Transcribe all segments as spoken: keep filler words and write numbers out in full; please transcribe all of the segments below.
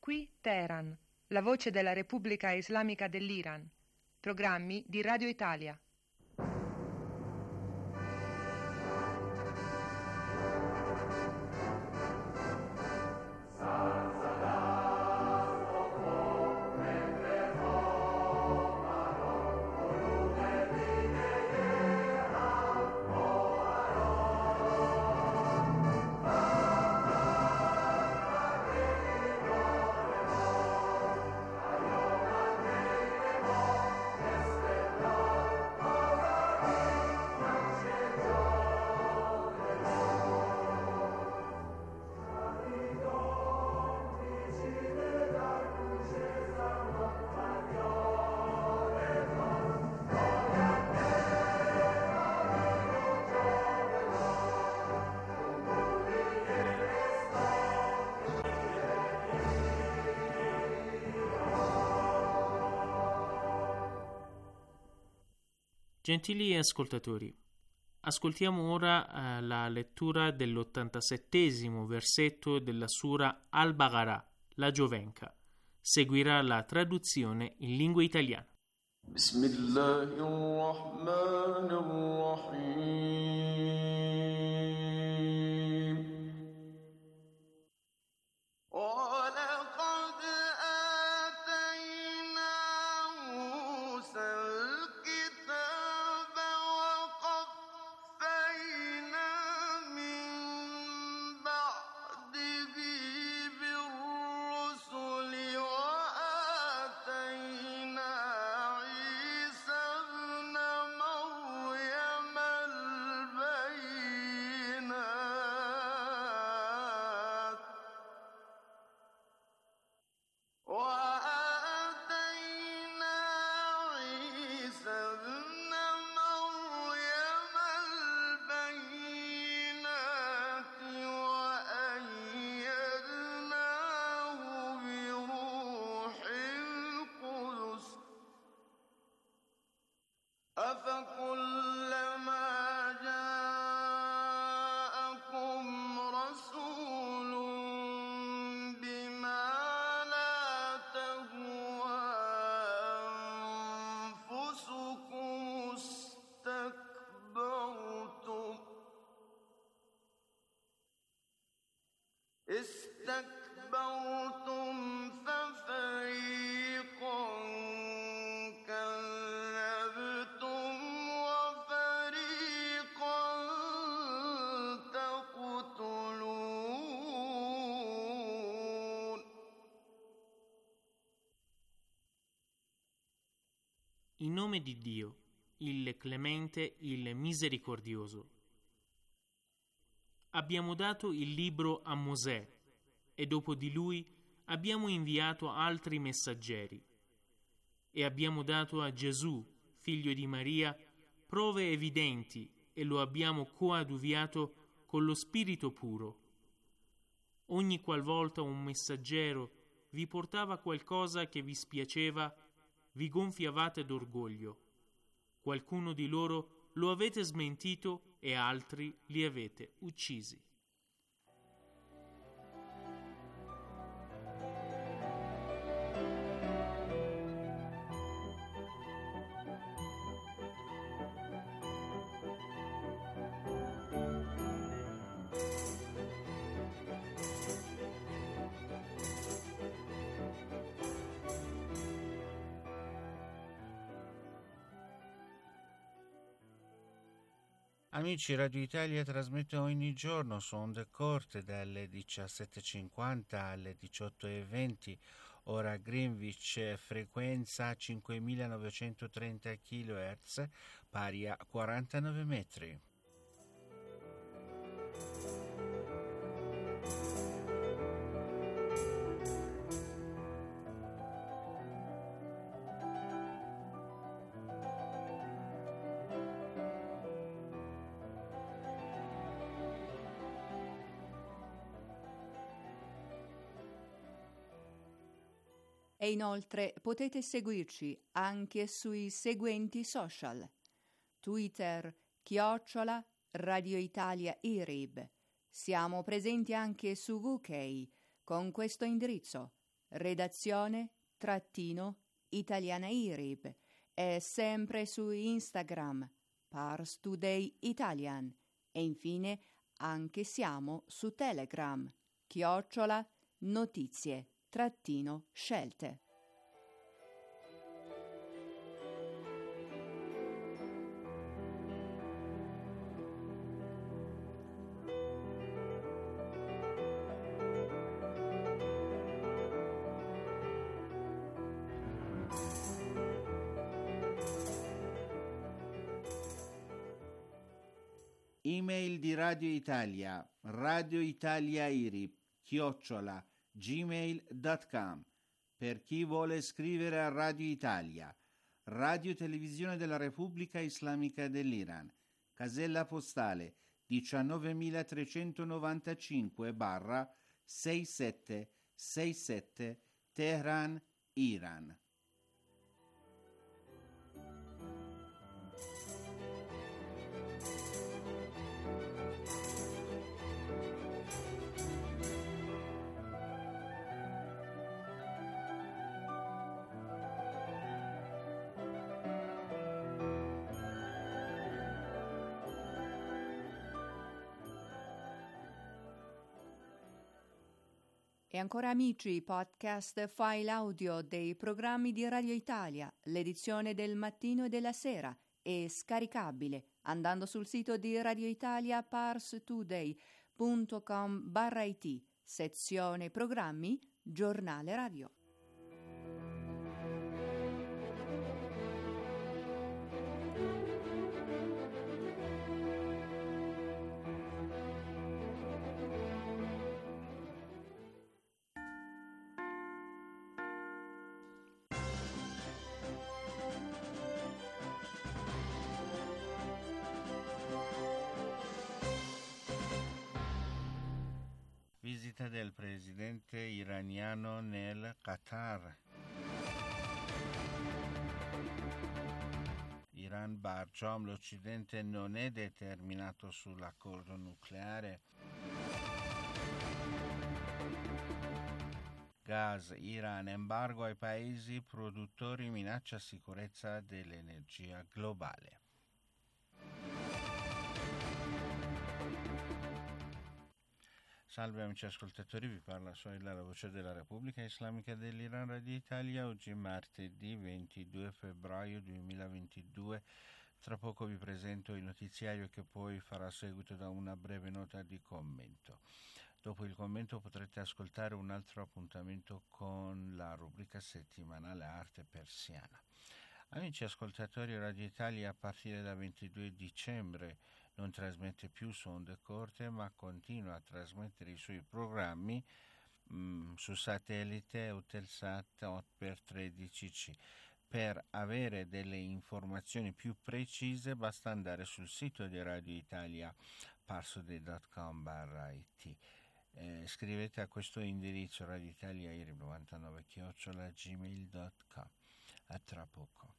Qui Teheran, la voce della Repubblica Islamica dell'Iran. Programmi di Radio Italia. Gentili ascoltatori, ascoltiamo ora eh, la lettura dell'ottantasettesimo versetto della Sura Al-Baqarah, la Giovenca. Seguirà la traduzione in lingua italiana. Bismillahirrahmanirrahim. استكبرتم ففريقا كذبتم وفريقا تقتلون. In nome di Dio, il Clemente, il Misericordioso. Abbiamo dato il libro a Mosè e dopo di lui abbiamo inviato altri messaggeri e abbiamo dato a Gesù, figlio di Maria, prove evidenti e lo abbiamo coadiuviato con lo Spirito puro. Ogni qualvolta un messaggero vi portava qualcosa che vi spiaceva, vi gonfiavate d'orgoglio. Qualcuno di loro lo avete smentito e altri li avete uccisi. Amici, Radio Italia trasmette ogni giorno su onde corte dalle diciassette e cinquanta alle diciotto e venti, ora Greenwich, frequenza cinquemilanovecentotrenta chilohertz, pari a quarantanove metri. E inoltre potete seguirci anche sui seguenti social: Twitter, chiocciola, Radio Italia I R I B. Siamo presenti anche su U K con questo indirizzo: redazione trattino Italiana I R I B e sempre su Instagram Pars Today Italian e infine anche siamo su Telegram chiocciola notizie trattino scelte. Email di Radio Italia, Radio Italia I R I B, chiocciola, gmail punto com. Per chi vuole scrivere a Radio Italia, Radio Televisione della Repubblica Islamica dell'Iran, casella postale diciannovemilatrecentonovantacinque sessantasette Teheran, Iran. E ancora amici, podcast file audio dei programmi di Radio Italia, l'edizione del mattino e della sera è scaricabile andando sul sito di Radio Italia parstoday punto com barra it, sezione programmi, giornale radio. Visita del presidente iraniano nel Qatar. Iran Barjam, l'Occidente non è determinato sull'accordo nucleare. Gas, Iran, embargo ai paesi produttori minaccia sicurezza dell'energia globale. Salve amici ascoltatori, vi parla Soila, la voce della Repubblica Islamica dell'Iran, Radio Italia. Oggi martedì ventidue febbraio duemilaventidue. Tra poco vi presento il notiziario che poi farà seguito da una breve nota di commento. Dopo il commento potrete ascoltare un altro appuntamento con la rubrica settimanale Arte Persiana. Amici ascoltatori, Radio Italia a partire da ventidue dicembre non trasmette più su onde corte, ma continua a trasmettere i suoi programmi mh, su satellite Eutelsat otto per tredici C. Per avere delle informazioni più precise basta andare sul sito di Radio Italia parstoday punto com barra it. Eh, scrivete a questo indirizzo Radio Italia I R I B novantanove chiocciola gmail punto com. A tra poco.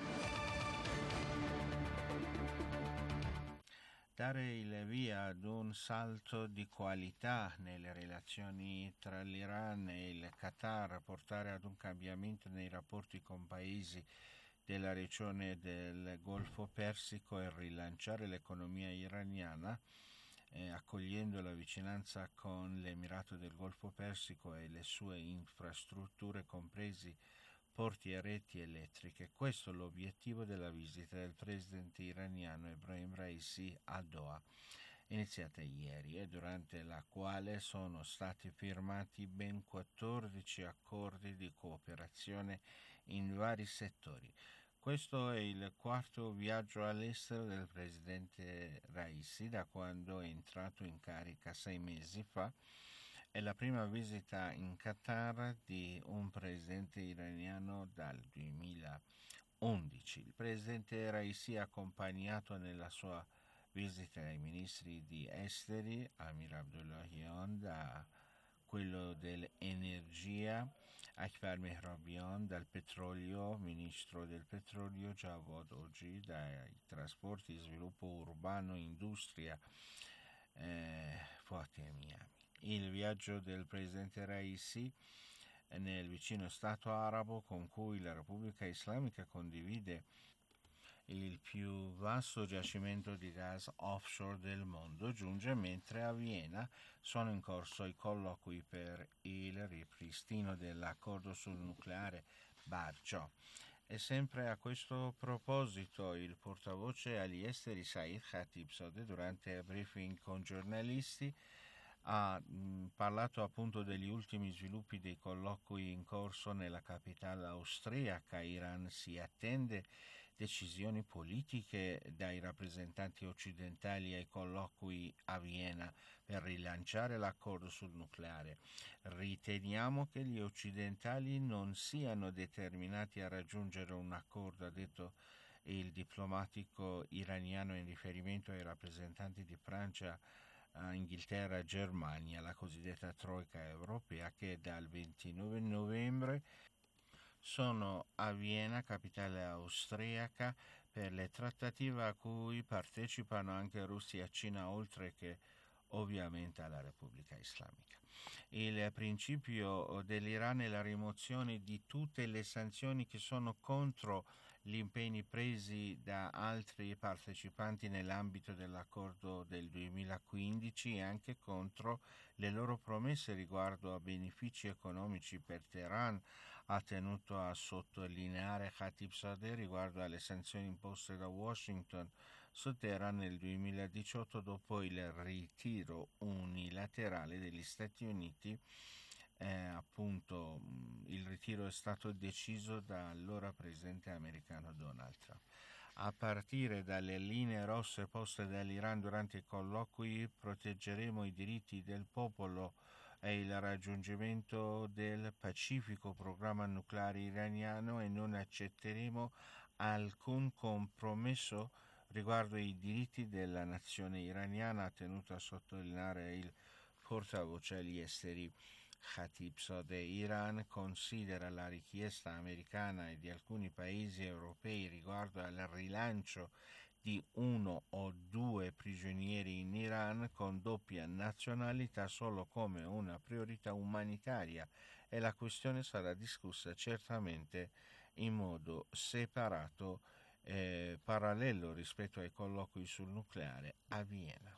Dare il via ad un salto di qualità nelle relazioni tra l'Iran e il Qatar, portare ad un cambiamento nei rapporti con paesi della regione del Golfo Persico e rilanciare l'economia iraniana, eh, accogliendo la vicinanza con l'Emirato del Golfo Persico e le sue infrastrutture, compresi porti e reti elettriche. Questo è l'obiettivo della visita del presidente iraniano Ebrahim Raisi a Doha, iniziata ieri e durante la quale sono stati firmati ben quattordici accordi di cooperazione in vari settori. Questo è il quarto viaggio all'estero del presidente Raisi da quando è entrato in carica sei mesi fa. È la prima visita in Qatar di un presidente iraniano dal duemilaundici. Il presidente Raisi ha accompagnato nella sua visita ai ministri di esteri, Amir Abdullahian, da quello dell'energia, Akbar Mehrabian, dal petrolio, ministro del petrolio, Javad Oji, dai trasporti, sviluppo urbano, industria, eh, Fateh Miami. Il viaggio del presidente Raisi nel vicino Stato arabo con cui la Repubblica Islamica condivide il più vasto giacimento di gas offshore del mondo, giunge mentre a Vienna sono in corso i colloqui per il ripristino dell'accordo sul nucleare Bargio. E sempre a questo proposito il portavoce agli esteri Said Khatibzadeh, durante il briefing con giornalisti, ha mh, parlato appunto degli ultimi sviluppi dei colloqui in corso nella capitale austriaca. Iran si attende decisioni politiche dai rappresentanti occidentali ai colloqui a Vienna per rilanciare l'accordo sul nucleare. Riteniamo che gli occidentali non siano determinati a raggiungere un accordo, ha detto il diplomatico iraniano in riferimento ai rappresentanti di Francia, Inghilterra e Germania, la cosiddetta troika europea, che dal ventinove novembre sono a Vienna, capitale austriaca, per le trattative a cui partecipano anche Russia e Cina, oltre che ovviamente alla Repubblica Islamica. Il principio dell'Iran è la rimozione di tutte le sanzioni che sono contro gli impegni presi da altri partecipanti nell'ambito dell'accordo del duemilaquindici e anche contro le loro promesse riguardo a benefici economici per Teheran, ha tenuto a sottolineare Khatibzadeh riguardo alle sanzioni imposte da Washington su Teheran nel duemiladiciotto dopo il ritiro unilaterale degli Stati Uniti. Eh, appunto il ritiro è stato deciso dall'allora presidente americano Donald Trump. A partire dalle linee rosse poste dall'Iran durante i colloqui, proteggeremo i diritti del popolo e il raggiungimento del pacifico programma nucleare iraniano e non accetteremo alcun compromesso riguardo ai diritti della nazione iraniana, ha tenuto a sottolineare il portavoce agli esteri Khatibzadeh. Iran considera la richiesta americana e di alcuni paesi europei riguardo al rilancio di uno o due prigionieri in Iran con doppia nazionalità solo come una priorità umanitaria e la questione sarà discussa certamente in modo separato, eh, parallelo rispetto ai colloqui sul nucleare a Vienna.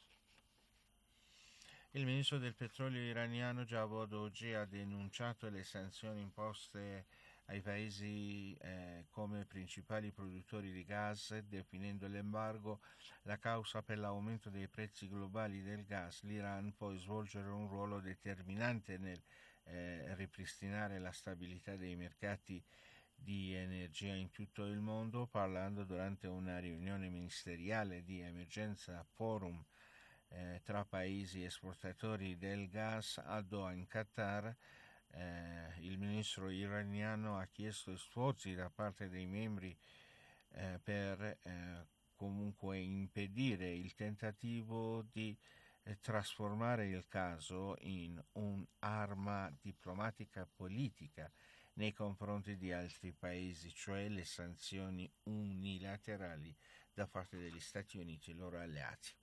Il ministro del petrolio iraniano Javad Oggi ha denunciato le sanzioni imposte ai paesi eh, come principali produttori di gas, definendo l'embargo la causa per l'aumento dei prezzi globali del gas. L'Iran può svolgere un ruolo determinante nel eh, ripristinare la stabilità dei mercati di energia in tutto il mondo, parlando durante una riunione ministeriale di emergenza forum Eh, tra paesi esportatori del gas a Doha in Qatar. Eh, il ministro iraniano ha chiesto sforzi da parte dei membri eh, per eh, comunque impedire il tentativo di eh, trasformare il caso in un'arma diplomatica politica nei confronti di altri paesi, cioè le sanzioni unilaterali da parte degli Stati Uniti e i loro alleati.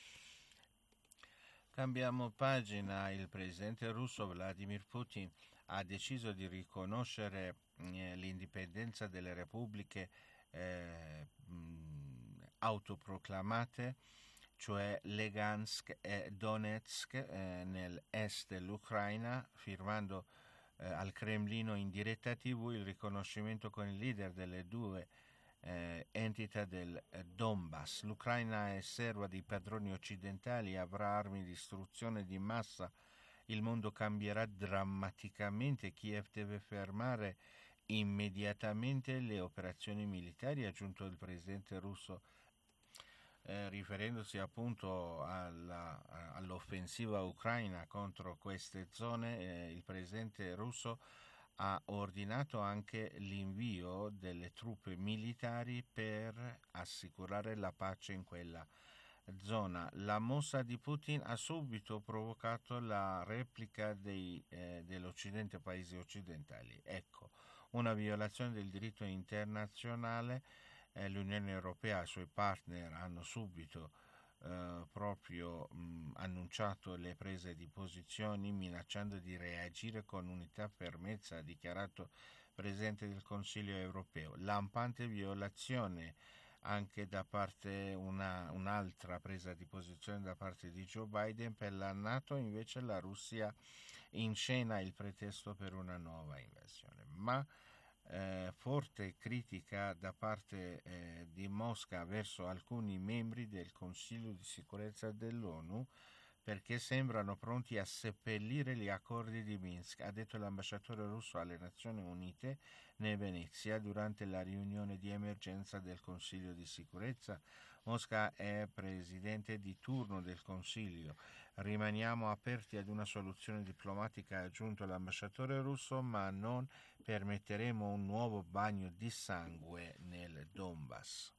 Cambiamo pagina. Il presidente russo Vladimir Putin ha deciso di riconoscere eh, l'indipendenza delle repubbliche eh, mh, autoproclamate, cioè Lugansk e Donetsk eh, nell'est dell'Ucraina, firmando eh, al Cremlino in diretta tivù il riconoscimento con il leader delle due Eh, entità del eh, Donbass. L'Ucraina è serva dei padroni occidentali, avrà armi di distruzione di massa, il mondo cambierà drammaticamente, Kiev deve fermare immediatamente le operazioni militari, ha aggiunto il presidente russo, eh, riferendosi appunto alla, all'offensiva ucraina contro queste zone. Eh, il presidente russo ha ordinato anche l'invio delle truppe militari per assicurare la pace in quella zona. La mossa di Putin ha subito provocato la replica dei, eh, dell'Occidente, paesi occidentali. Ecco, una violazione del diritto internazionale. Eh, L'Unione Europea e i suoi partner hanno subito eh, proprio mh, annunciato le prese di posizioni, minacciando di reagire con unità e fermezza, ha dichiarato Presidente del Consiglio europeo. Lampante violazione anche da parte una, un'altra presa di posizione da parte di Joe Biden per la NATO, invece la Russia inscena il pretesto per una nuova invasione. Ma eh, forte critica da parte eh, di Mosca verso alcuni membri del Consiglio di sicurezza dell'ONU, perché sembrano pronti a seppellire gli accordi di Minsk, ha detto l'ambasciatore russo alle Nazioni Unite ne Venezia durante la riunione di emergenza del Consiglio di sicurezza. Mosca è presidente di turno del Consiglio. Rimaniamo aperti ad una soluzione diplomatica, ha aggiunto l'ambasciatore russo, ma non permetteremo un nuovo bagno di sangue nel Donbass.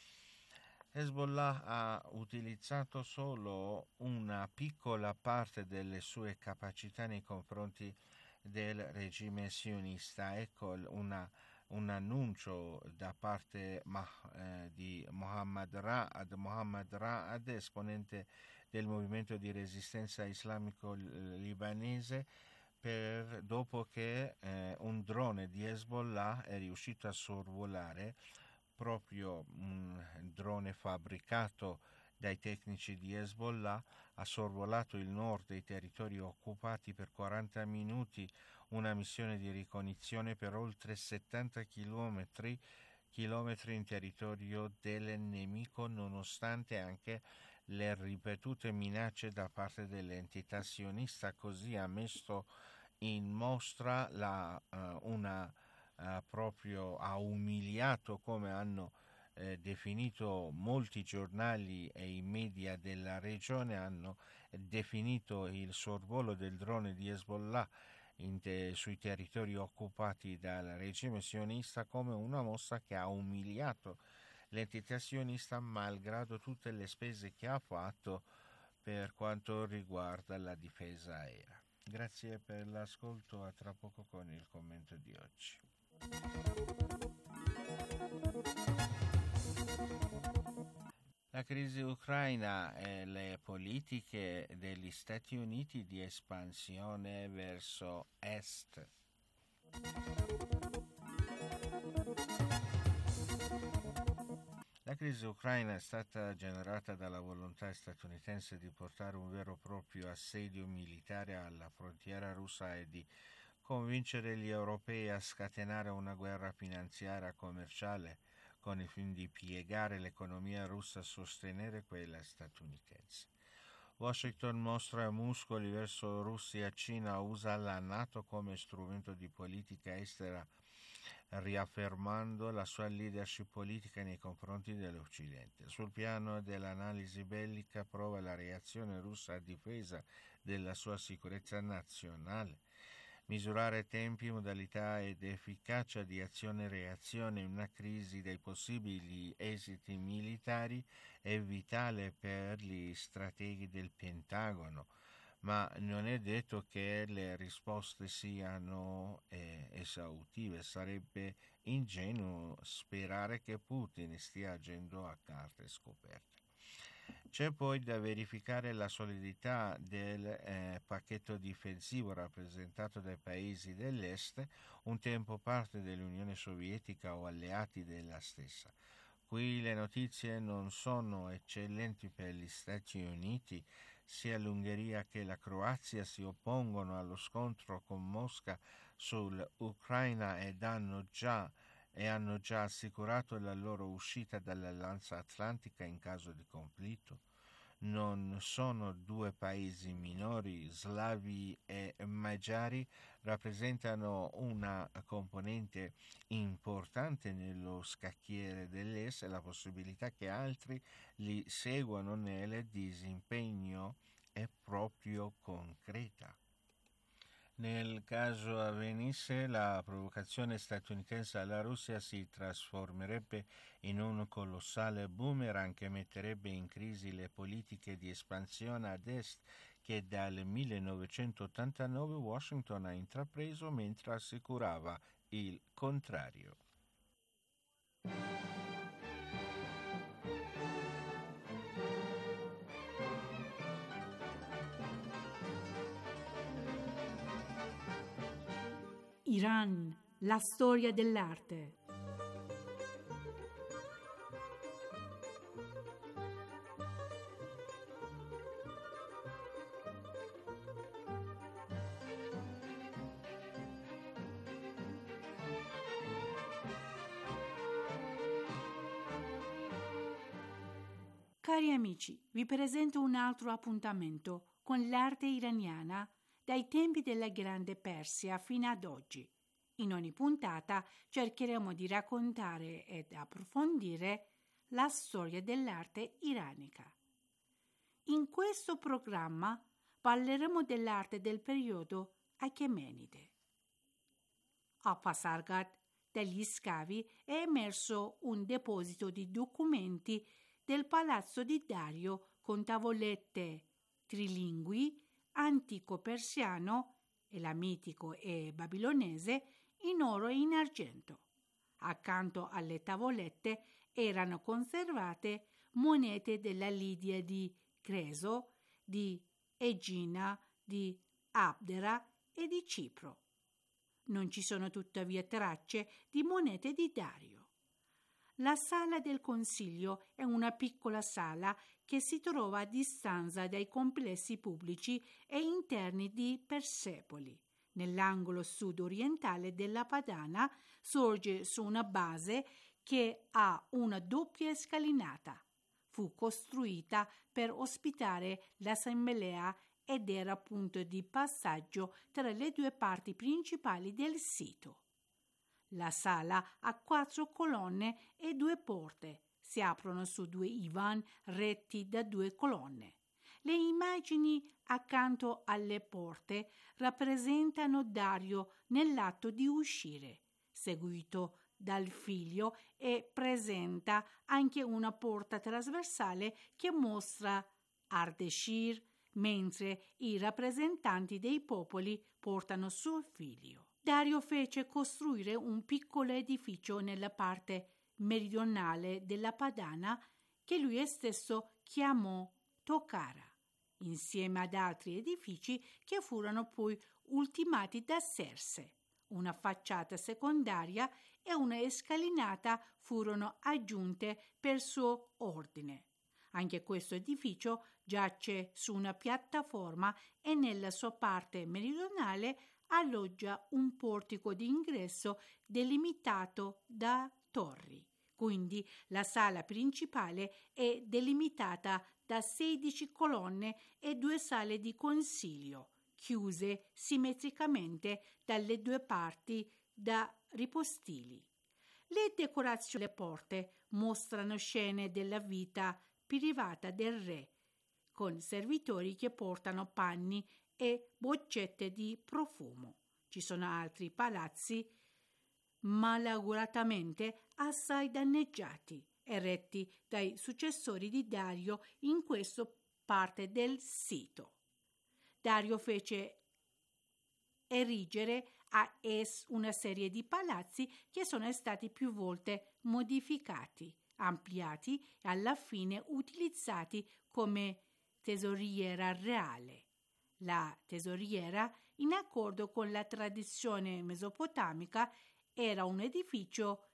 Hezbollah ha utilizzato solo una piccola parte delle sue capacità nei confronti del regime sionista. Ecco una, un annuncio da parte eh, di Mohammad Ra'ad, Mohammad Ra'ad, esponente del movimento di resistenza islamico libanese, per, dopo che eh, un drone di Hezbollah è riuscito a sorvolare proprio un drone fabbricato dai tecnici di Hezbollah, ha sorvolato il nord dei territori occupati per quaranta minuti, una missione di ricognizione per oltre settanta chilometri, chilometri in territorio del nemico, nonostante anche le ripetute minacce da parte dell'entità sionista. Così ha messo in mostra la, uh, una Uh, proprio ha umiliato, come hanno eh, definito molti giornali e i media della regione, hanno definito il sorvolo del drone di Hezbollah in te, sui territori occupati dal regime sionista come una mossa che ha umiliato l'entità sionista, malgrado tutte le spese che ha fatto per quanto riguarda la difesa aerea. Grazie per l'ascolto, a tra poco con il commento di oggi. La crisi ucraina e le politiche degli Stati Uniti di espansione verso est. La crisi ucraina è stata generata dalla volontà statunitense di portare un vero e proprio assedio militare alla frontiera russa e di convincere gli europei a scatenare una guerra finanziaria commerciale con il fine di piegare l'economia russa e sostenere quella statunitense. Washington mostra muscoli verso Russia e Cina, usa la NATO come strumento di politica estera, riaffermando la sua leadership politica nei confronti dell'Occidente. Sul piano dell'analisi bellica prova la reazione russa a difesa della sua sicurezza nazionale. Misurare tempi, modalità ed efficacia di azione e reazione in una crisi dei possibili esiti militari è vitale per gli strateghi del Pentagono, ma non è detto che le risposte siano eh, esaustive. Sarebbe ingenuo sperare che Putin stia agendo a carte scoperte. C'è poi da verificare la solidità del eh, pacchetto difensivo rappresentato dai paesi dell'Est, un tempo parte dell'Unione Sovietica o alleati della stessa. Qui le notizie non sono eccellenti per gli Stati Uniti. Sia l'Ungheria che la Croazia si oppongono allo scontro con Mosca sull'Ucraina ed hanno già e hanno già assicurato la loro uscita dall'Alleanza Atlantica in caso di conflitto. Non sono due paesi minori, slavi e magiari rappresentano una componente importante nello scacchiere dell'Est e la possibilità che altri li seguano nel disimpegno è proprio concreta. Nel caso avvenisse, la provocazione statunitense alla Russia si trasformerebbe in un colossale boomerang che metterebbe in crisi le politiche di espansione ad est che dal millenovecentottantanove Washington ha intrapreso, mentre assicurava il contrario. Iran, la storia dell'arte. Cari amici, vi presento un altro appuntamento con l'arte iraniana dai tempi della Grande Persia fino ad oggi. In ogni puntata cercheremo di raccontare ed approfondire la storia dell'arte iranica. In questo programma parleremo dell'arte del periodo Achemenide. A Pasargad, dagli scavi, è emerso un deposito di documenti del palazzo di Dario con tavolette trilingui, antico persiano, elamitico e babilonese, in oro e in argento. Accanto alle tavolette erano conservate monete della Lidia di Creso, di Egina, di Abdera e di Cipro. Non ci sono tuttavia tracce di monete di Dario. La sala del consiglio è una piccola sala che si trova a distanza dai complessi pubblici e interni di Persepoli. Nell'angolo sud-orientale della Padana sorge su una base che ha una doppia scalinata. Fu costruita per ospitare l'assemblea ed era punto di passaggio tra le due parti principali del sito. La sala ha quattro colonne e due porte. Si aprono su due ivan retti da due colonne. Le immagini accanto alle porte rappresentano Dario nell'atto di uscire, seguito dal figlio, e presenta anche una porta trasversale che mostra Ardeshir, mentre i rappresentanti dei popoli portano suo figlio. Dario fece costruire un piccolo edificio nella parte meridionale della Padana che lui stesso chiamò Tokhara, insieme ad altri edifici che furono poi ultimati da Serse. Una facciata secondaria e una scalinata furono aggiunte per suo ordine. Anche questo edificio giace su una piattaforma e nella sua parte meridionale alloggia un portico di ingresso delimitato da torri. Quindi la sala principale è delimitata da sedici colonne e due sale di consiglio, chiuse simmetricamente dalle due parti da ripostili. Le decorazioni delle porte mostrano scene della vita privata del re, con servitori che portano panni e boccette di profumo. Ci sono altri palazzi malauguratamente assai danneggiati, eretti dai successori di Dario in questa parte del sito. Dario fece erigere a es una serie di palazzi che sono stati più volte modificati, ampliati e alla fine utilizzati come tesoriera reale. La tesoriera, in accordo con la tradizione mesopotamica, era un edificio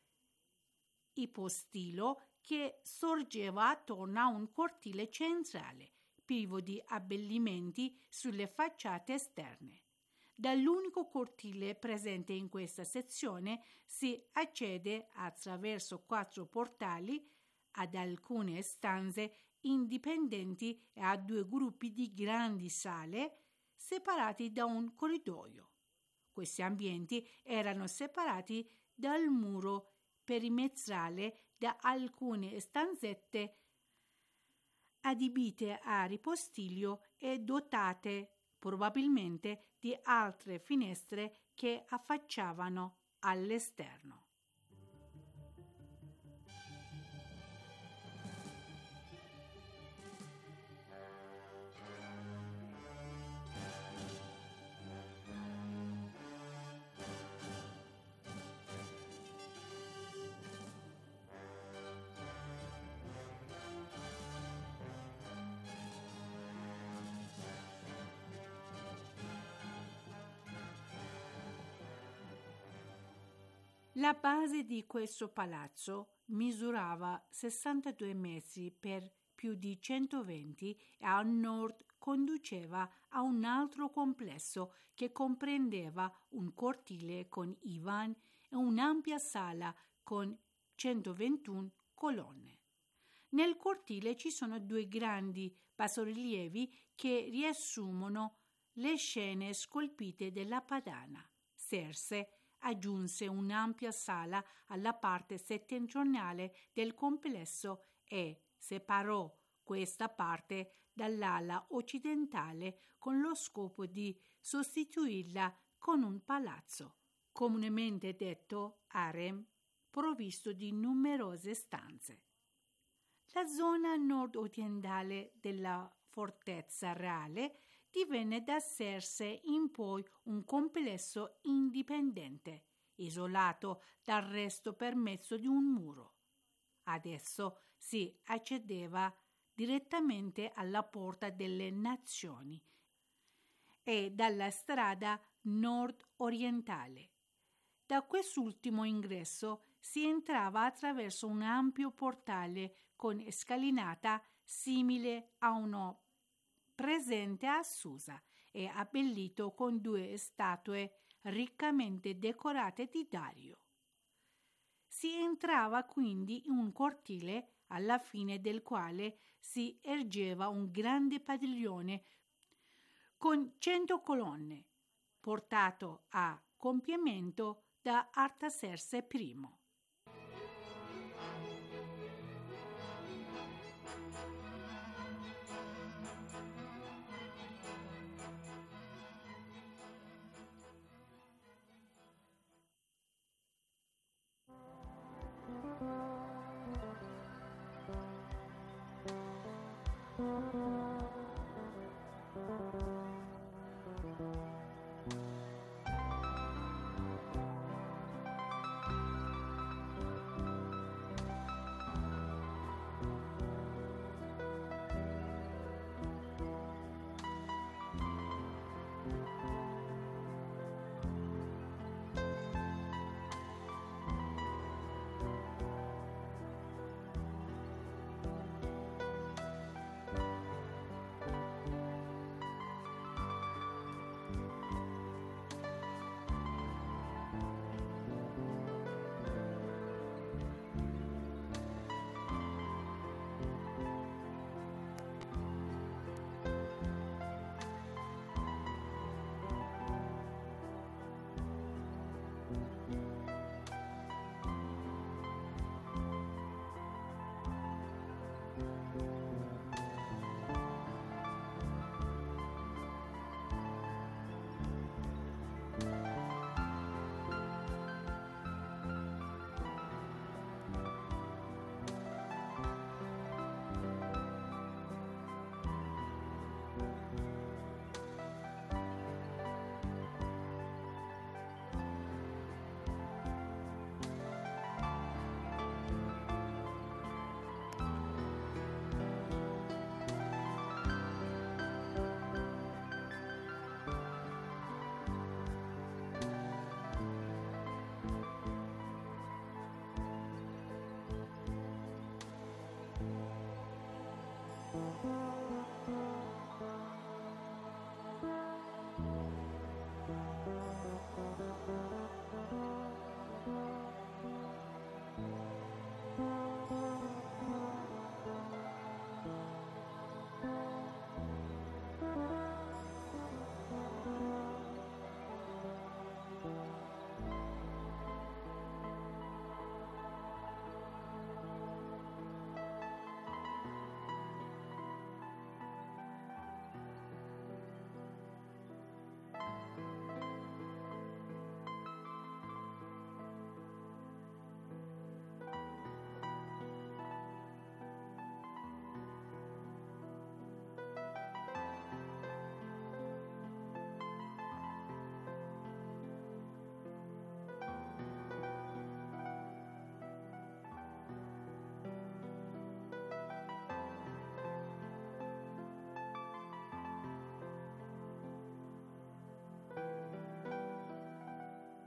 ipostilo che sorgeva attorno a un cortile centrale, privo di abbellimenti sulle facciate esterne. Dall'unico cortile presente in questa sezione si accede attraverso quattro portali ad alcune stanze indipendenti e a due gruppi di grandi sale separati da un corridoio. Questi ambienti erano separati dal muro perimetrale da alcune stanzette adibite a ripostiglio e dotate probabilmente di altre finestre che affacciavano all'esterno. La base di questo palazzo misurava sessantadue metri per più di centoventi e a nord conduceva a un altro complesso che comprendeva un cortile con Ivan e un'ampia sala con centoventuno colonne. Nel cortile ci sono due grandi bassorilievi che riassumono le scene scolpite della Padana. Serse aggiunse un'ampia sala alla parte settentrionale del complesso e separò questa parte dall'ala occidentale con lo scopo di sostituirla con un palazzo, comunemente detto harem, provvisto di numerose stanze. La zona nord-orientale della fortezza reale divenne da Serse in poi un complesso indipendente, isolato dal resto per mezzo di un muro. Adesso si accedeva direttamente alla Porta delle Nazioni e dalla strada nord-orientale. Da quest'ultimo ingresso si entrava attraverso un ampio portale con scalinata simile a uno presente a Susa e abbellito con due statue riccamente decorate di Dario. Si entrava quindi in un cortile alla fine del quale si ergeva un grande padiglione con cento colonne, portato a compimento da Artaserse I.